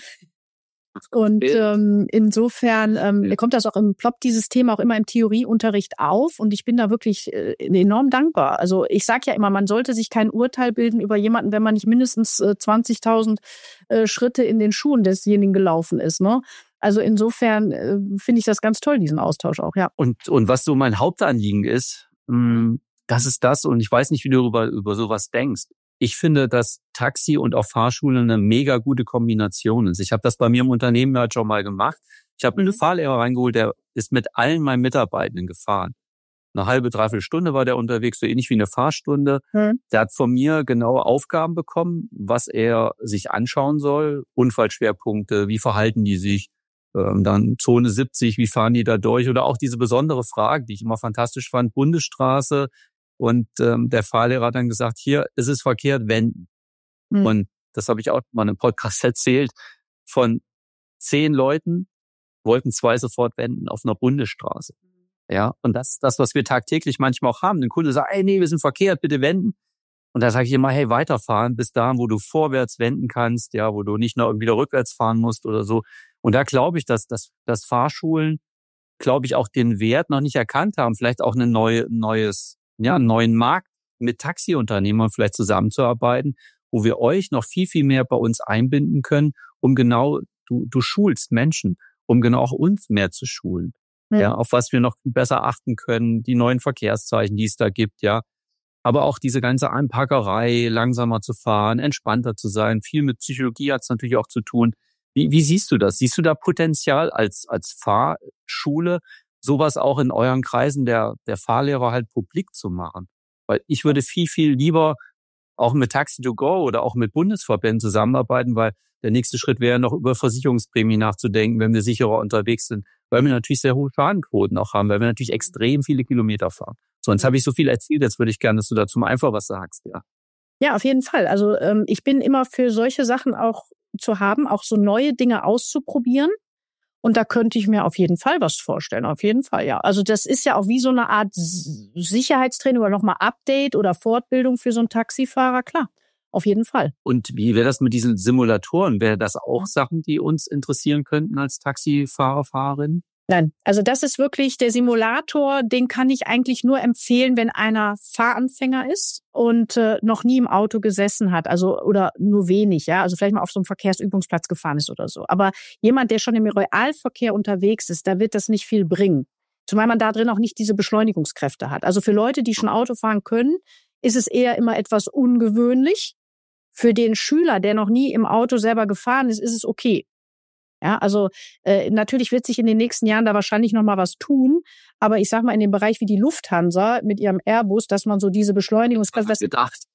Und ähm, insofern ähm, kommt das auch im ploppt dieses Thema auch immer im Theorieunterricht auf. Und ich bin da wirklich äh, enorm dankbar. Also ich sage ja immer, man sollte sich kein Urteil bilden über jemanden, wenn man nicht mindestens äh, zwanzigtausend äh, Schritte in den Schuhen desjenigen gelaufen ist, ne? Also insofern äh, finde ich das ganz toll, diesen Austausch auch, ja. Und und was so mein Hauptanliegen ist, mh, das ist das, und ich weiß nicht, wie du über, über sowas denkst. Ich finde, dass Taxi und auch Fahrschule eine mega gute Kombination ist. Ich habe das bei mir im Unternehmen ja schon mal gemacht. Ich habe einen Fahrlehrer reingeholt, der ist mit allen meinen Mitarbeitenden gefahren. Eine halbe, dreiviertel Stunde war der unterwegs, so ähnlich wie eine Fahrstunde. Hm. Der hat von mir genaue Aufgaben bekommen, was er sich anschauen soll. Unfallschwerpunkte, wie verhalten die sich? Ähm, dann Zone siebzig, wie fahren die da durch? Oder auch diese besondere Frage, die ich immer fantastisch fand, Bundesstraße. Und ähm, der Fahrlehrer hat dann gesagt, hier ist es verkehrt, wenden. Hm. Und das habe ich auch mal in einem Podcast erzählt. Von zehn Leuten wollten zwei sofort wenden auf einer Bundesstraße. Ja, und das ist das, was wir tagtäglich manchmal auch haben. Ein Kunde sagt, ey, nee, wir sind verkehrt, bitte wenden. Und da sage ich immer, hey, weiterfahren bis dahin, wo du vorwärts wenden kannst, ja, wo du nicht noch wieder rückwärts fahren musst oder so. Und da glaube ich, dass, dass, dass Fahrschulen, glaube ich, auch den Wert noch nicht erkannt haben, vielleicht auch ein neue, neues ja, einen neuen Markt mit Taxiunternehmern vielleicht zusammenzuarbeiten, wo wir euch noch viel, viel mehr bei uns einbinden können, um genau, du, du schulst Menschen, um genau auch uns mehr zu schulen. Ja. Ja, auf was wir noch besser achten können, die neuen Verkehrszeichen, die es da gibt, ja. Aber auch diese ganze Einparkerei, langsamer zu fahren, entspannter zu sein. Viel mit Psychologie hat es natürlich auch zu tun. Wie, wie siehst du das? Siehst du da Potenzial als, als Fahrschule, sowas auch in euren Kreisen der, der Fahrlehrer halt publik zu machen? Weil ich würde viel, viel lieber auch mit Taxi to Go oder auch mit Bundesverbänden zusammenarbeiten, weil der nächste Schritt wäre noch über Versicherungsprämien nachzudenken, wenn wir sicherer unterwegs sind, weil wir natürlich sehr hohe Schadenquoten auch haben, weil wir natürlich extrem viele Kilometer fahren. So, jetzt habe ich so viel erzählt, jetzt würde ich gerne, dass du dazu mal einfach was sagst, ja. Ja, auf jeden Fall. Also ähm, ich bin immer für solche Sachen auch zu haben, auch so neue Dinge auszuprobieren. Und da könnte ich mir auf jeden Fall was vorstellen, auf jeden Fall, ja. Also das ist ja auch wie so eine Art Sicherheitstraining oder nochmal Update oder Fortbildung für so einen Taxifahrer, klar, auf jeden Fall. Und wie wäre das mit diesen Simulatoren? Wäre das auch Sachen, die uns interessieren könnten als Taxifahrer, Fahrerin? Nein, also das ist wirklich der Simulator, den kann ich eigentlich nur empfehlen, wenn einer Fahranfänger ist und äh, noch nie im Auto gesessen hat, also oder nur wenig, ja, also vielleicht mal auf so einem Verkehrsübungsplatz gefahren ist oder so. Aber jemand, der schon im Realverkehr unterwegs ist, da wird das nicht viel bringen, zumal man da drin auch nicht diese Beschleunigungskräfte hat. Also für Leute, die schon Auto fahren können, ist es eher immer etwas ungewöhnlich. Für den Schüler, der noch nie im Auto selber gefahren ist, ist es okay. Ja, also äh, natürlich wird sich in den nächsten Jahren da wahrscheinlich noch mal was tun, aber ich sag mal in dem Bereich wie die Lufthansa mit ihrem Airbus, dass man so diese Beschleunigungskräfte gedacht.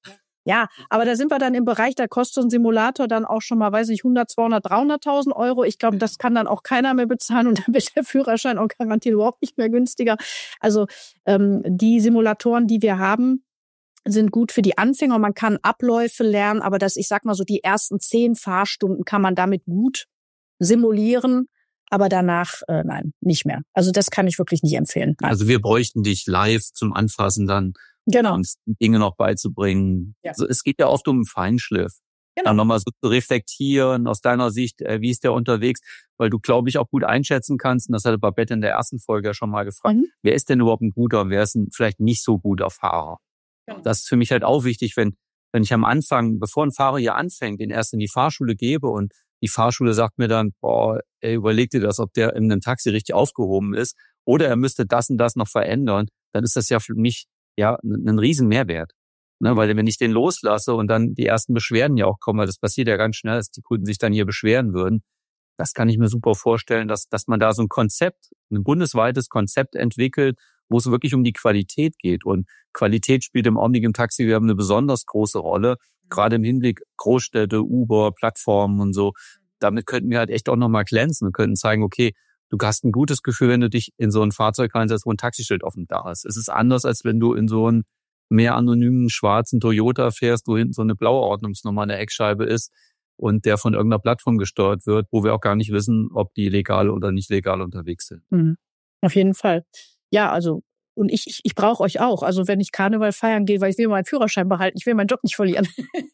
Ja, aber da sind wir dann im Bereich, da kostet so ein Simulator dann auch schon mal, weiß ich, hundert, zweihundert, dreihunderttausend Euro. Ich glaube, das kann dann auch keiner mehr bezahlen und dann wird der Führerschein auch garantiert überhaupt nicht mehr günstiger. Also ähm, die Simulatoren, die wir haben, sind gut für die Anfänger. Man kann Abläufe lernen, aber das, ich sag mal so, die ersten zehn Fahrstunden kann man damit gut simulieren. Aber danach, äh, nein, nicht mehr. Also das kann ich wirklich nicht empfehlen. Nein. Also wir bräuchten dich live zum Anfassen dann, genau. uns Dinge noch beizubringen. Ja. Also es geht ja oft um einen Feinschliff. Genau. Dann nochmal so zu reflektieren aus deiner Sicht, äh, wie ist der unterwegs, weil du, glaube ich, auch gut einschätzen kannst, und das hatte Babette in der ersten Folge ja schon mal gefragt, mhm. wer ist denn überhaupt ein guter und wer ist ein vielleicht nicht so guter Fahrer? Genau. Das ist für mich halt auch wichtig, wenn wenn ich am Anfang, bevor ein Fahrer hier anfängt, den erst in die Fahrschule gebe und die Fahrschule sagt mir dann, boah, ey, überleg dir das, ob der in einem Taxi richtig aufgehoben ist oder er müsste das und das noch verändern, dann ist das ja für mich ja ein, ein riesen Mehrwert. Ne, weil wenn ich den loslasse und dann die ersten Beschwerden ja auch kommen, weil das passiert ja ganz schnell, dass die Kunden sich dann hier beschweren würden, das kann ich mir super vorstellen, dass dass man da so ein Konzept, ein bundesweites Konzept entwickelt, wo es wirklich um die Qualität geht. Und Qualität spielt im Augenblick im Taxigewerbe eine besonders große Rolle, gerade im Hinblick Großstädte, Uber, Plattformen und so. Damit könnten wir halt echt auch nochmal glänzen und könnten zeigen, okay, du hast ein gutes Gefühl, wenn du dich in so ein Fahrzeug reinsetzt, wo ein Taxischild offen da ist. Es ist anders, als wenn du in so einen mehr anonymen schwarzen Toyota fährst, wo hinten so eine blaue Ordnungsnummer an der Eckscheibe ist und der von irgendeiner Plattform gesteuert wird, wo wir auch gar nicht wissen, ob die legal oder nicht legal unterwegs sind. Mhm. Auf jeden Fall. Ja, also und ich ich, ich brauche euch auch. Also wenn ich Karneval feiern gehe, weil ich will meinen Führerschein behalten, ich will meinen Job nicht verlieren.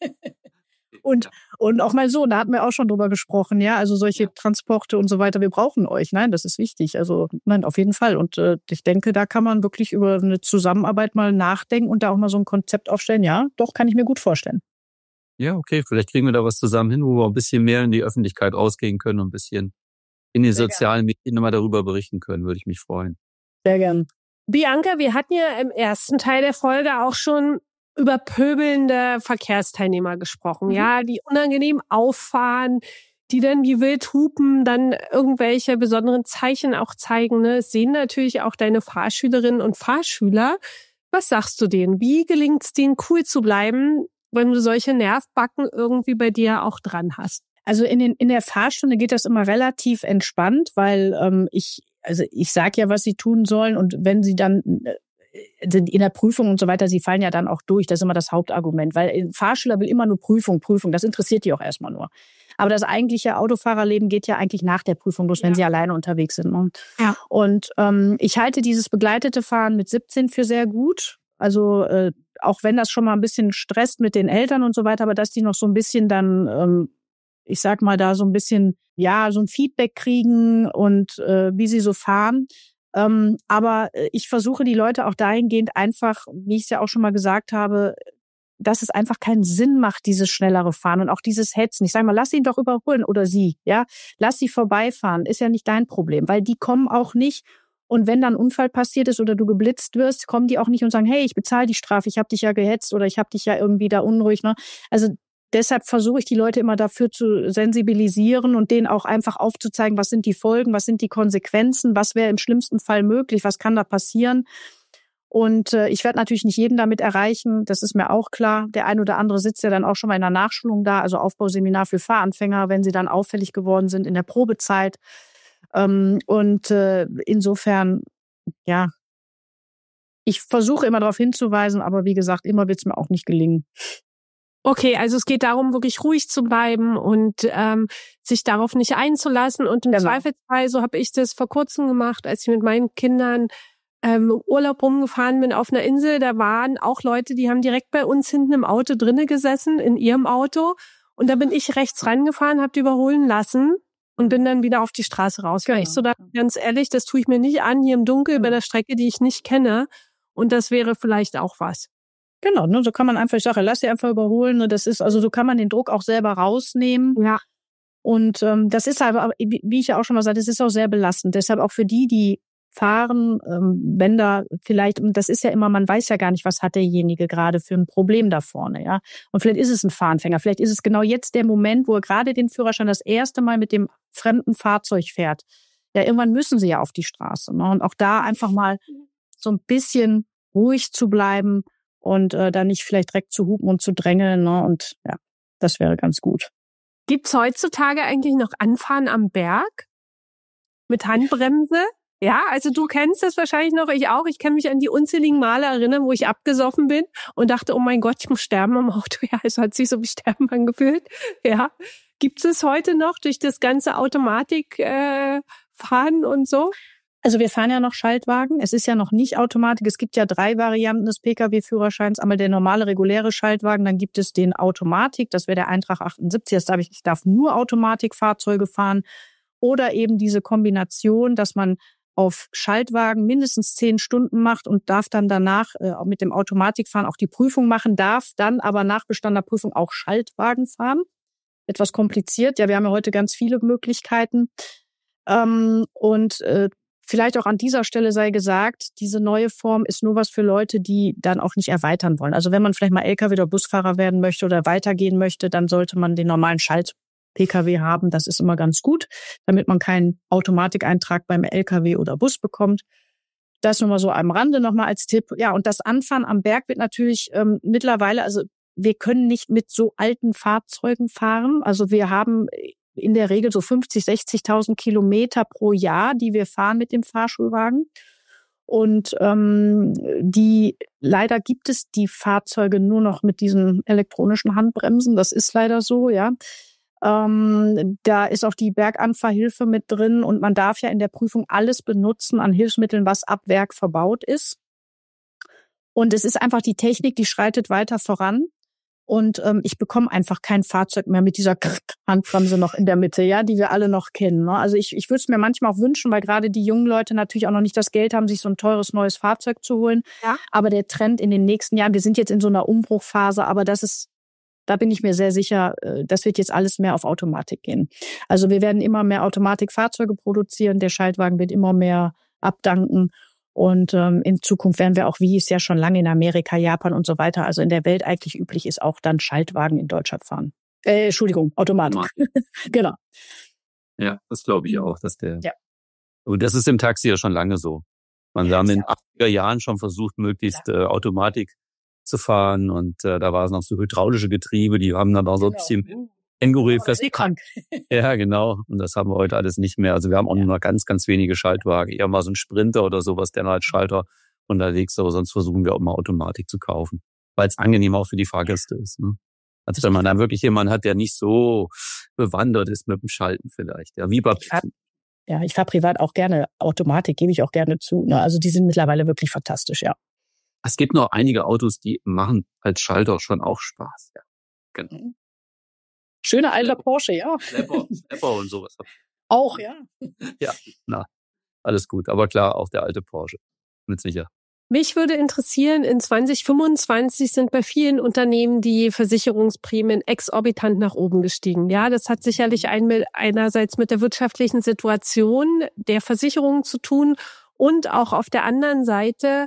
und und auch mein Sohn, da hatten wir auch schon drüber gesprochen, ja, also solche Transporte und so weiter, wir brauchen euch. Nein, das ist wichtig. Also nein, auf jeden Fall. Und äh, ich denke, da kann man wirklich über eine Zusammenarbeit mal nachdenken und da auch mal so ein Konzept aufstellen. Ja, doch, kann ich mir gut vorstellen. Ja, okay, vielleicht kriegen wir da was zusammen hin, wo wir ein bisschen mehr in die Öffentlichkeit rausgehen können und ein bisschen in den Sehr sozialen gern. Medien mal darüber berichten können, würde ich mich freuen. Sehr gern. Bianca, wir hatten ja im ersten Teil der Folge auch schon über pöbelnde Verkehrsteilnehmer gesprochen, mhm. ja, die unangenehm auffahren, die dann wie wild hupen, dann irgendwelche besonderen Zeichen auch zeigen. Ne? Es sehen natürlich auch deine Fahrschülerinnen und Fahrschüler. Was sagst du denen? Wie gelingt es denen, cool zu bleiben, wenn du solche Nervbacken irgendwie bei dir auch dran hast? Also in den in der Fahrstunde geht das immer relativ entspannt, weil ähm, ich also ich sage ja, was sie tun sollen und wenn sie dann äh, in der Prüfung und so weiter, sie fallen ja dann auch durch. Das ist immer das Hauptargument, weil ein Fahrschüler will immer nur Prüfung, Prüfung. Das interessiert die auch erstmal nur. Aber das eigentliche Autofahrerleben geht ja eigentlich nach der Prüfung los, ja. wenn sie alleine unterwegs sind. Ne? Ja. Und ähm, ich halte dieses begleitete Fahren mit siebzehn für sehr gut. Also äh, auch wenn das schon mal ein bisschen stresst mit den Eltern und so weiter, aber dass die noch so ein bisschen dann, ähm, ich sag mal, da so ein bisschen, ja, so ein Feedback kriegen und äh, wie sie so fahren. Ähm, aber ich versuche die Leute auch dahingehend einfach, wie ich es ja auch schon mal gesagt habe, dass es einfach keinen Sinn macht, dieses schnellere Fahren und auch dieses Hetzen. Ich sage mal, lass ihn doch überholen oder sie, ja, lass sie vorbeifahren, ist ja nicht dein Problem, weil die kommen auch nicht. Und wenn dann ein Unfall passiert ist oder du geblitzt wirst, kommen die auch nicht und sagen, hey, ich bezahle die Strafe, ich habe dich ja gehetzt oder ich habe dich ja irgendwie da unruhig. Ne? Also deshalb versuche ich die Leute immer dafür zu sensibilisieren und denen auch einfach aufzuzeigen, was sind die Folgen, was sind die Konsequenzen, was wäre im schlimmsten Fall möglich, was kann da passieren. Und äh, ich werde natürlich nicht jeden damit erreichen, das ist mir auch klar. Der ein oder andere sitzt ja dann auch schon mal in der Nachschulung da, also Aufbauseminar für Fahranfänger, wenn sie dann auffällig geworden sind in der Probezeit. Ähm, und äh, insofern, ja, ich versuche immer darauf hinzuweisen, aber wie gesagt, immer wird es mir auch nicht gelingen. Okay, also es geht darum, wirklich ruhig zu bleiben und ähm, sich darauf nicht einzulassen. Und im genau. Zweifelsfall, so habe ich das vor kurzem gemacht, als ich mit meinen Kindern ähm, Urlaub rumgefahren bin auf einer Insel. Da waren auch Leute, die haben direkt bei uns hinten im Auto drinnen gesessen, in ihrem Auto. Und da bin ich rechts rangefahren, habe die überholen lassen und bin dann wieder auf die Straße rausgegangen. Genau. Ich so dachte, ganz ehrlich, das tue ich mir nicht an, hier im Dunkeln genau. bei der Strecke, die ich nicht kenne. Und das wäre vielleicht auch was. Genau, ne, so kann man einfach, ich sage, lass sie einfach überholen. Ne, das ist, also so kann man den Druck auch selber rausnehmen. Ja. Und ähm, das ist aber, wie ich ja auch schon mal sagte, das ist auch sehr belastend. Deshalb auch für die, die fahren, ähm, wenn da vielleicht, und das ist ja immer, man weiß ja gar nicht, was hat derjenige gerade für ein Problem da vorne, ja. Und vielleicht ist es ein Fahranfänger, vielleicht ist es genau jetzt der Moment, wo er gerade den Führerschein das erste Mal mit dem fremden Fahrzeug fährt. Ja, irgendwann müssen sie ja auf die Straße. Ne? Und auch da einfach mal so ein bisschen ruhig zu bleiben und äh, da nicht vielleicht direkt zu hupen und zu drängeln. Ne? Und ja, das wäre ganz gut. Gibt's heutzutage eigentlich noch Anfahren am Berg mit Handbremse? Ja, also du kennst das wahrscheinlich noch, ich auch. Ich kann mich an die unzähligen Male erinnern, wo ich abgesoffen bin und dachte, oh mein Gott, ich muss sterben am Auto. Ja, es hat sich so wie Sterben angefühlt. Ja, gibt es heute noch durch das ganze Automatikfahren äh, und so? Also wir fahren ja noch Schaltwagen. Es ist ja noch nicht Automatik. Es gibt ja drei Varianten des P K W-Führerscheins. Einmal der normale, reguläre Schaltwagen. Dann gibt es den Automatik. Das wäre der Eintrag achtundsiebzig. Das darf ich, ich darf nur Automatikfahrzeuge fahren. Oder eben diese Kombination, dass man auf Schaltwagen mindestens zehn Stunden macht und darf dann danach äh, mit dem Automatikfahren auch die Prüfung machen, darf dann aber nach bestandener Prüfung auch Schaltwagen fahren. Etwas kompliziert. Ja, wir haben ja heute ganz viele Möglichkeiten. Ähm, und äh, vielleicht auch an dieser Stelle sei gesagt, diese neue Form ist nur was für Leute, die dann auch nicht erweitern wollen. Also wenn man vielleicht mal L K W- oder Busfahrer werden möchte oder weitergehen möchte, dann sollte man den normalen Schalt-P K W haben. Das ist immer ganz gut, damit man keinen Automatikeintrag beim L K W oder Bus bekommt. Das nur mal so am Rande nochmal als Tipp. Ja, und das Anfahren am Berg wird natürlich ähm, mittlerweile, also wir können nicht mit so alten Fahrzeugen fahren. Also wir haben in der Regel so fünfzig, sechzigtausend Kilometer pro Jahr, die wir fahren mit dem Fahrschulwagen. Und ähm, die leider gibt es die Fahrzeuge nur noch mit diesen elektronischen Handbremsen. Das ist leider so, ja. Ähm, da ist auch die Berganfahrhilfe mit drin und man darf ja in der Prüfung alles benutzen an Hilfsmitteln, was ab Werk verbaut ist. Und es ist einfach die Technik, die schreitet weiter voran. Und ähm, ich bekomme einfach kein Fahrzeug mehr mit dieser Handbremse noch in der Mitte, ja, die wir alle noch kennen. Ne? Also ich, ich würde es mir manchmal auch wünschen, weil gerade die jungen Leute natürlich auch noch nicht das Geld haben, sich so ein teures neues Fahrzeug zu holen. Ja. Aber der Trend in den nächsten Jahren, wir sind jetzt in so einer Umbruchphase, aber das ist, da bin ich mir sehr sicher, das wird jetzt alles mehr auf Automatik gehen. Also wir werden immer mehr Automatikfahrzeuge produzieren, der Schaltwagen wird immer mehr abdanken. Und ähm, in Zukunft werden wir auch, wie es ja schon lange in Amerika, Japan und so weiter, also in der Welt eigentlich üblich ist, auch dann Schaltwagen in Deutschland fahren. Äh, Entschuldigung, Automatik. Genau. Ja, das glaube ich auch, dass der. Ja. Und das ist im Taxi ja schon lange so. Man ja, haben in den ja. achtziger Jahren schon versucht, möglichst ja. äh, Automatik zu fahren. Und äh, da war es noch so hydraulische Getriebe, die haben dann auch so ein bisschen Känguru fest. Krank. Ja, genau. Und das haben wir heute alles nicht mehr. Also wir haben auch nur noch ganz, ganz wenige Schaltwagen. Eher mal so ein Sprinter oder sowas, der als Schalter unterwegs ist. Aber sonst versuchen wir auch mal Automatik zu kaufen. Weil es angenehm auch für die Fahrgäste ist. Ne? Also wenn man dann wirklich jemanden hat, der nicht so bewandert ist mit dem Schalten vielleicht. Ja, wie bei Ja, ich fahre privat auch gerne Automatik, gebe ich auch gerne zu. Ne? Also die sind mittlerweile wirklich fantastisch, ja. Es gibt noch einige Autos, die machen als Schalter schon auch Spaß. Ja, genau. Schöner alter Porsche, ja. Schlepper, Schlepper und sowas. Auch, ja. Ja, na, alles gut. Aber klar, auch der alte Porsche. Mit Sicherheit. Mich würde interessieren, in zwanzig fünfundzwanzig sind bei vielen Unternehmen die Versicherungsprämien exorbitant nach oben gestiegen. Ja, das hat sicherlich ein, einerseits mit der wirtschaftlichen Situation der Versicherungen zu tun und auch auf der anderen Seite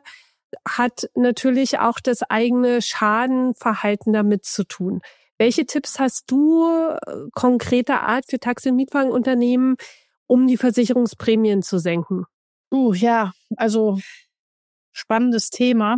hat natürlich auch das eigene Schadenverhalten damit zu tun. Welche Tipps hast du äh, konkreter Art für Taxi- und Mietwagenunternehmen, um die Versicherungsprämien zu senken? Uh, ja, also spannendes Thema.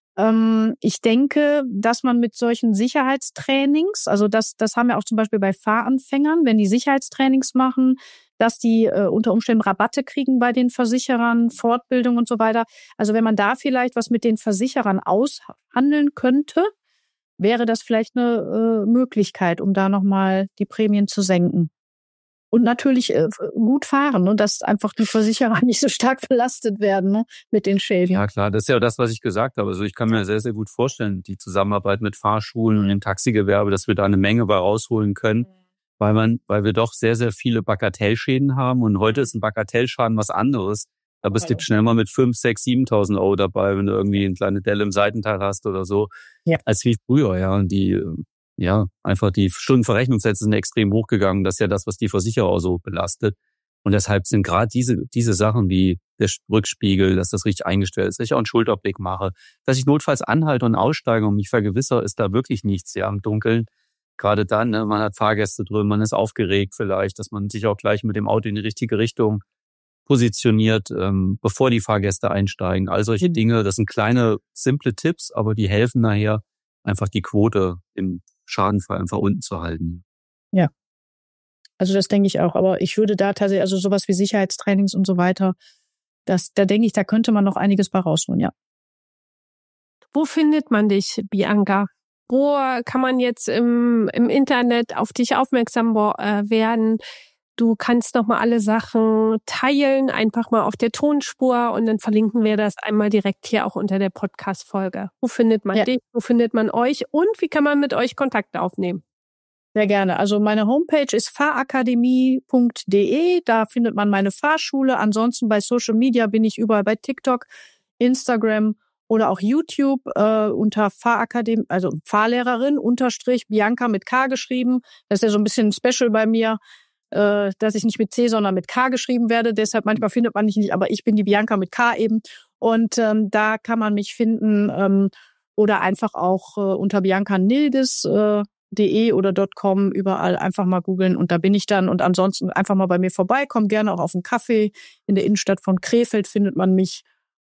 Ähm, ich denke, dass man mit solchen Sicherheitstrainings, also das, das haben wir auch zum Beispiel bei Fahranfängern, wenn die Sicherheitstrainings machen, dass die äh, unter Umständen Rabatte kriegen bei den Versicherern, Fortbildung und so weiter. Also wenn man da vielleicht was mit den Versicherern aushandeln könnte, wäre das vielleicht eine äh, Möglichkeit, um da nochmal die Prämien zu senken. Und natürlich äh, gut fahren, ne? Dass einfach die Versicherer nicht so stark belastet werden, ne? Mit den Schäden. Ja klar, das ist ja das, was ich gesagt habe. Also ich kann mir sehr, sehr gut vorstellen, die Zusammenarbeit mit Fahrschulen und dem Taxigewerbe, dass wir da eine Menge bei rausholen können, weil man, weil wir doch sehr, sehr viele Bagatellschäden haben. Und heute ist ein Bagatellschaden was anderes. Da bist du schnell mal mit fünf, sechs, siebentausend Euro dabei, wenn du irgendwie eine kleine Delle im Seitenteil hast oder so, ja. Als wie früher, ja. Und die, ja, einfach die Stundenverrechnungssätze sind extrem hochgegangen. Das ist ja das, was die Versicherer auch so belastet. Und deshalb sind gerade diese, diese Sachen wie der Rückspiegel, dass das richtig eingestellt ist, dass ich auch einen Schulterblick mache, dass ich notfalls anhalte und aussteige und mich vergewissere, ist da wirklich nichts, ja, im Dunkeln. Gerade dann, ne, man hat Fahrgäste drin, man ist aufgeregt vielleicht, dass man sich auch gleich mit dem Auto in die richtige Richtung positioniert, ähm, bevor die Fahrgäste einsteigen. All solche Dinge, das sind kleine, simple Tipps, aber die helfen nachher, einfach die Quote im Schadenfall einfach unten zu halten. Ja, also das denke ich auch. Aber ich würde da tatsächlich, also sowas wie Sicherheitstrainings und so weiter, das, da denke ich, da könnte man noch einiges bei rausholen, ja. Wo findet man dich, Bianca? Wo kann man jetzt im, im Internet auf dich aufmerksam werden? Du kannst noch mal alle Sachen teilen, einfach mal auf der Tonspur und dann verlinken wir das einmal direkt hier auch unter der Podcast-Folge. Wo findet man ja. dich? Wo findet man euch? Und wie kann man mit euch Kontakt aufnehmen? Sehr gerne. Also meine Homepage ist fahrakademie punkt de. Da findet man meine Fahrschule. Ansonsten bei Social Media bin ich überall bei TikTok, Instagram oder auch YouTube äh, unter Fahrakademie, also Fahrlehrerin unterstrich Bianca mit K geschrieben. Das ist ja so ein bisschen special bei mir, äh, dass ich nicht mit C, sondern mit K geschrieben werde. Deshalb manchmal findet man mich nicht, aber ich bin die Bianca mit K eben. Und ähm, da kann man mich finden ähm, oder einfach auch äh, unter bianca nildes äh, de oder .com überall einfach mal googeln und da bin ich dann. Und ansonsten einfach mal bei mir vorbeikommen, gerne auch auf einen Kaffee. In der Innenstadt von Krefeld findet man mich.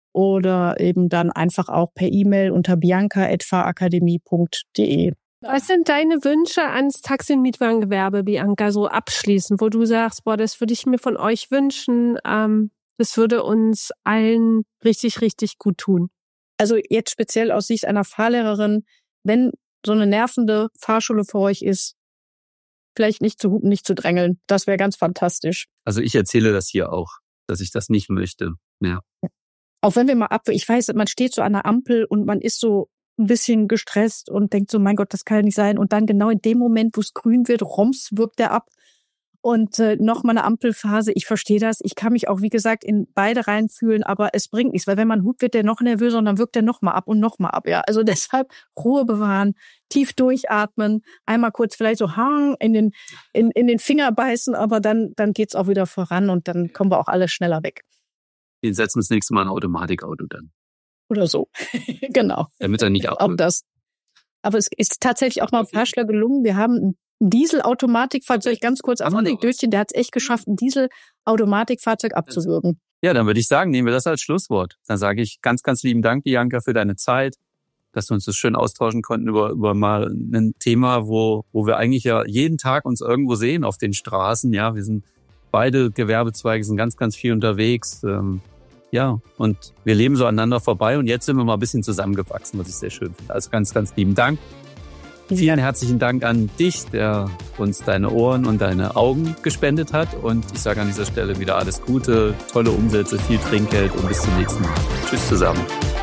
Oder eben dann einfach auch per E-Mail unter bianca at fahrakademie punkt de. Was sind deine Wünsche ans Taxi- und Mietwagengewerbe, Bianca, so abschließend, wo du sagst, boah, das würde ich mir von euch wünschen, ähm, das würde uns allen richtig, richtig gut tun? Also jetzt speziell aus Sicht einer Fahrlehrerin, wenn so eine nervende Fahrschule für euch ist, vielleicht nicht zu hupen, nicht zu drängeln. Das wäre ganz fantastisch. Also ich erzähle das hier auch, dass ich das nicht möchte. Ja. Auch wenn wir mal ab, ich weiß, man steht so an der Ampel und man ist so ein bisschen gestresst und denkt so, mein Gott, das kann ja nicht sein. Und dann genau in dem Moment, wo es grün wird, roms wirkt der ab. Und äh, noch mal eine Ampelphase, ich verstehe das. Ich kann mich auch, wie gesagt, in beide reinfühlen, aber es bringt nichts. Weil wenn man hupt, wird der noch nervöser und dann wirkt der noch mal ab und noch mal ab. Ja, also deshalb Ruhe bewahren, tief durchatmen, einmal kurz vielleicht so hang in den in, in den Finger beißen, aber dann dann geht's auch wieder voran und dann kommen wir auch alle schneller weg. Wir setzen das nächste Mal ein Automatikauto dann. Oder so, genau. Damit er nicht auch das. Aber es ist tatsächlich auch mal ein Fahrschler gelungen. Wir haben ein Dieselautomatikfahrzeug, ganz kurz am Anekdötchen, der hat es echt geschafft, ein Dieselautomatikfahrzeug abzuwürgen. Ja, dann würde ich sagen, nehmen wir das als Schlusswort. Dann sage ich ganz, ganz lieben Dank, Bianca, für deine Zeit, dass wir uns das schön austauschen konnten über über mal ein Thema, wo wo wir eigentlich ja jeden Tag uns irgendwo sehen auf den Straßen. Ja, wir sind beide Gewerbezweige, sind ganz, ganz viel unterwegs. Ähm, ja, und wir leben so aneinander vorbei und jetzt sind wir mal ein bisschen zusammengewachsen, was ich sehr schön finde. Also ganz, ganz lieben Dank. Vielen herzlichen Dank an dich, der uns deine Ohren und deine Augen gespendet hat. Und ich sage an dieser Stelle wieder alles Gute, tolle Umsätze, viel Trinkgeld und bis zum nächsten Mal. Tschüss zusammen.